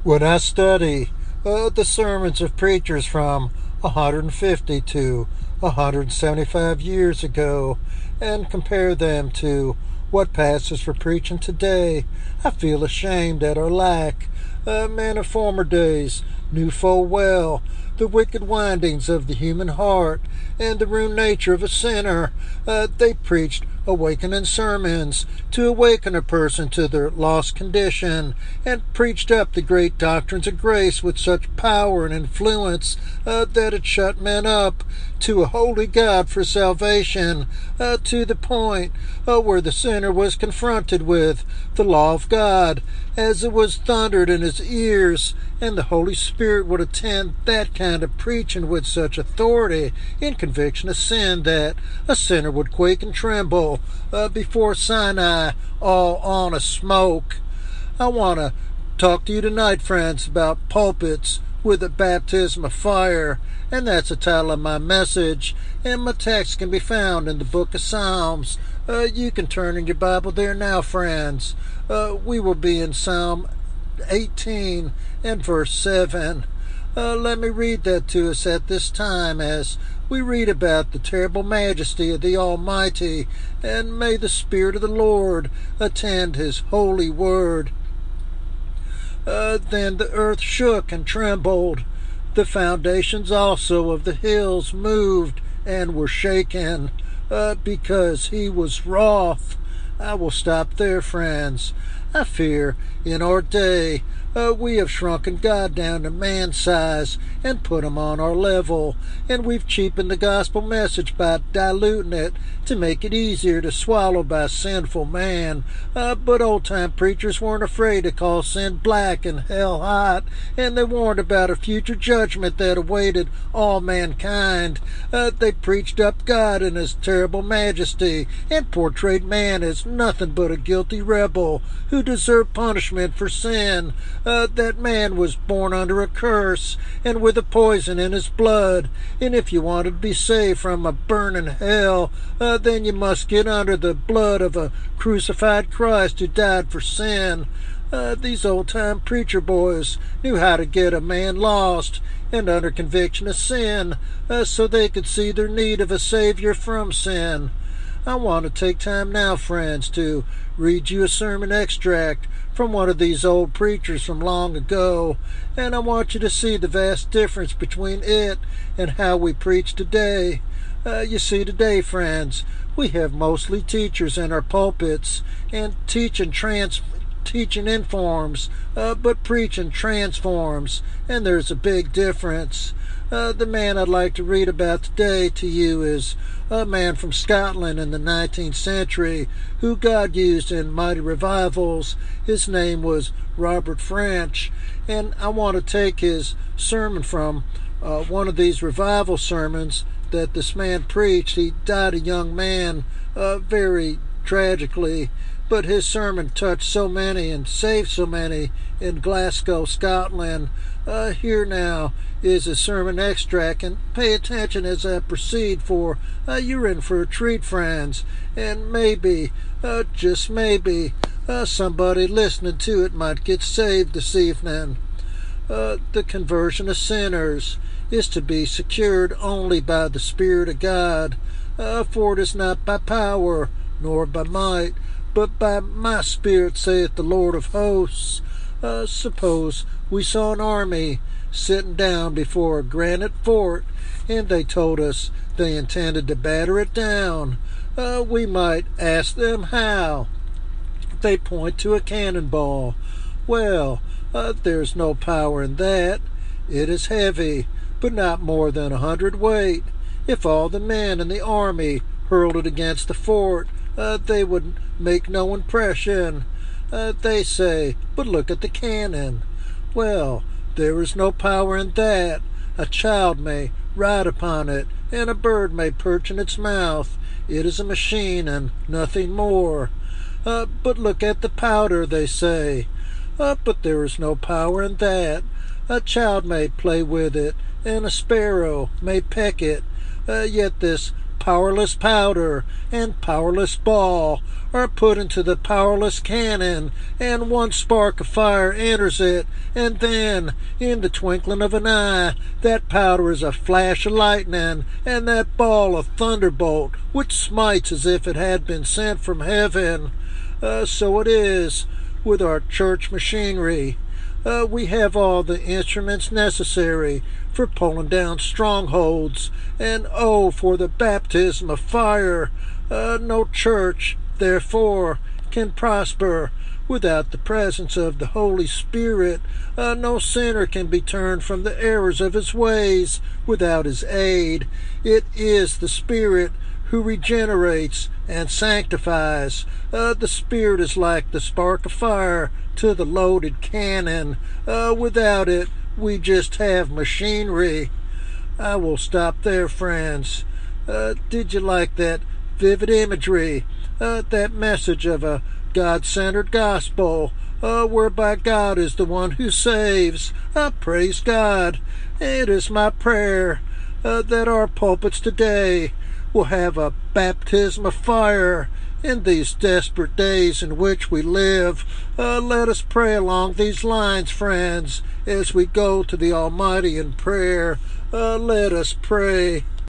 When I study the sermons of preachers from 150 to 175 years ago and compare them to what pastors for preaching today, I feel ashamed at our lack. Men of former days knew full well the wicked windings of the human heart and the rude nature of a sinner. They preached awakening sermons to awaken a person to their lost condition, and preached up the great doctrines of grace with such power and influence that it shut men up to a holy God for salvation, to the point where the sinner was confronted with the law of God as it was thundered in his ears, and the Holy Spirit would attend that kind of preaching with such authority in conviction of sin that a sinner would quake and tremble before Sinai all on a smoke. I want to talk to you tonight, friends, about pulpits with a baptism of fire, and that's the title of my message, and my text can be found in the book of Psalms. You can turn in your Bible there now, friends. We will be in Psalm 18 and verse 7. Let me read that to us at this time as we read about the terrible majesty of the Almighty, and may the Spirit of the Lord attend His holy word. Then the earth shook and trembled. The foundations also of the hills moved and were shaken, because He was wroth. I will stop there, friends. I fear in our day we have shrunken God down to man size and put Him on our level, and we've cheapened the gospel message by diluting it to make it easier to swallow by sinful man. But old-time preachers weren't afraid to call sin black and hell hot, and they warned about a future judgment that awaited all mankind. They preached up God in His terrible majesty and portrayed man as nothing but a guilty rebel who deserved punishment for sin. That man was born under a curse and with a poison in his blood, and if you wanted to be saved from a burning hell, then you must get under the blood of a crucified Christ who died for sin. These old-time preacher boys knew how to get a man lost and under conviction of sin, so they could see their need of a Savior from sin. I want to take time now, friends, to read you a sermon extract from one of these old preachers from long ago, and I want you to see the vast difference between it and how we preach today. You see, today, friends, we have mostly teachers in our pulpits, and teaching informs, but preaching transforms, and there's a big difference. The man I'd like to read about today to you is a man from Scotland in the 19th century who God used in mighty revivals. His name was Robert French, and I want to take his sermon from one of these revival sermons that this man preached. He died a young man, very tragically, but his sermon touched so many and saved so many in Glasgow, Scotland. Here now is a sermon extract, and pay attention as I proceed, for you're in for a treat, friends, and maybe, just maybe, somebody listening to it might get saved this evening. The conversion of sinners is to be secured only by the Spirit of God, for it is not by power nor by might, but by my Spirit, saith the Lord of hosts. Suppose we saw an army sitting down before a granite fort, and they told us they intended to batter it down. We might ask them how. They point to a cannonball. Well, there's no power in that. It is heavy, but not more than 100 weight. If all the men in the army hurled it against the fort, they would make no impression. They say, but look at the cannon. Well, there is no power in that. A child may ride upon it, and a bird may perch in its mouth. It is a machine and nothing more. But look at the powder, they say. But there is no power in that. A child may play with it, and a sparrow may peck it. Yet this powerless powder and powerless ball are put into the powerless cannon, and one spark of fire enters it, and then, in the twinkling of an eye, that powder is a flash of lightning, and that ball a thunderbolt, which smites as if it had been sent from heaven. So it is with our church machinery. We have all the instruments necessary for pulling down strongholds, and oh, for the baptism of fire! No church, therefore, can prosper without the presence of the Holy Spirit. No sinner can be turned from the errors of his ways without his aid. It is the Spirit who regenerates and sanctifies. The Spirit is like the spark of fire to the loaded cannon. Without it, we just have machinery. I will stop there, friends. Did you like that vivid imagery? That message of a God-centered gospel, whereby God is the one who saves. Praise God. It is my prayer that our pulpits today will have a baptism of fire in these desperate days in which we live. Let us pray along these lines, friends, as we go to the Almighty in prayer. Let us pray.